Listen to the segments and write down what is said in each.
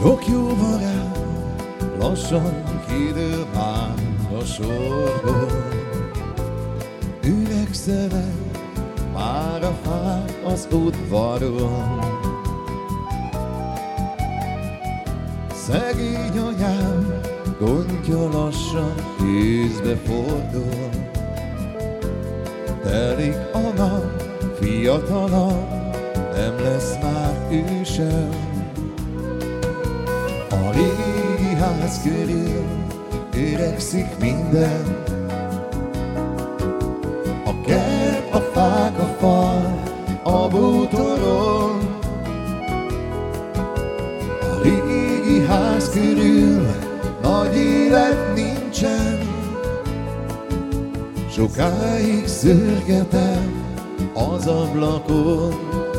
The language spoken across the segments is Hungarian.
Sok jó barát lassan kidől már a sorból. Üvegszenek már a fák az udvaron. Szegény anyám gondja lassan tűzbe fordul. Telik a nap, fiatalabb, nem lesz már ő sem. A régi ház körül öregszik minden. A kert, a fák, a fal, a bútoron. A régi ház körül nagy élet nincsen. Sokáig szürgetem az ablakon.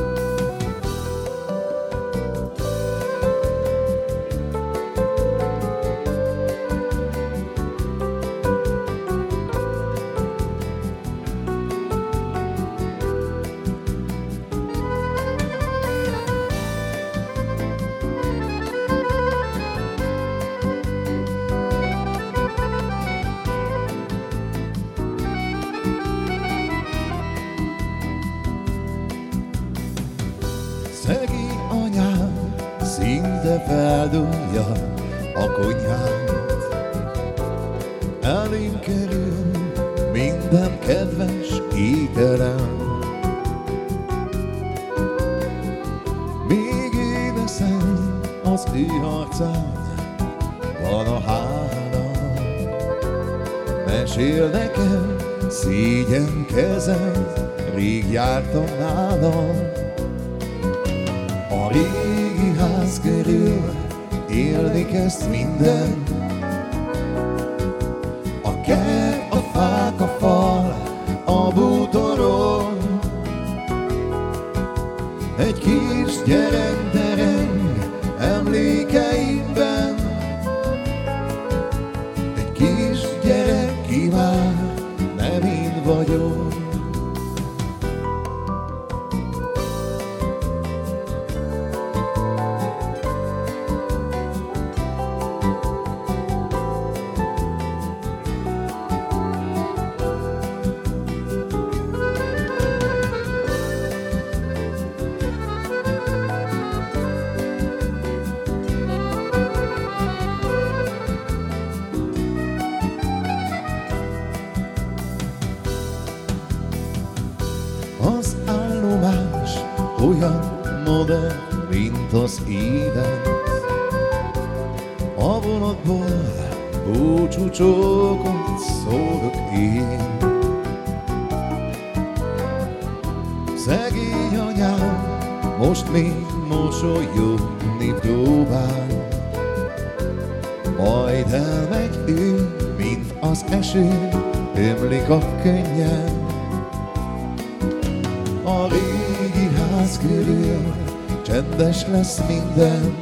Szegény anyám szinte feldúlja a konyhát. Elém kerül minden kedves ételem. Még én eszem az ő arcát, van a hála. Mesél nekem, szégyenkezem, rég jártam nálam. A régi ház körül élni kezd minden. A kert, a fák, a fal, a bútoron. Egy kis gyerek dereng emlékeimben. Egy kis gyerek kíván, nem én vagyok. Az állomás olyan modern, mint az élet. A vonatból búcsúcsókot szólok én. Szegény anyám most még mosolyogni próbál. Majd elmegy ő, mint az eső, ömlik a könnyem. A régi ház körül csendes lesz minden.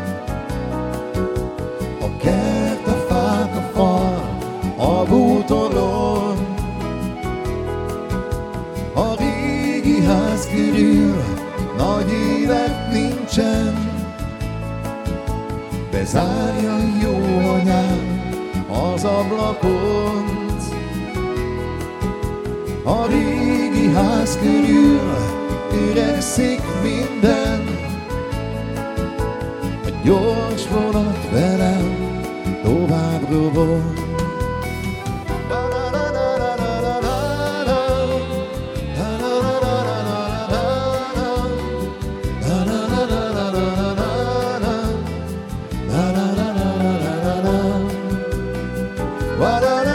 A kert, a fák, a fal, a bútoron. A régi ház körül nagy élet nincsen. Bezárja jó anyám az ablakon. A régi ház körül öregszik minden. A gyors vonat velem tovább rovog. What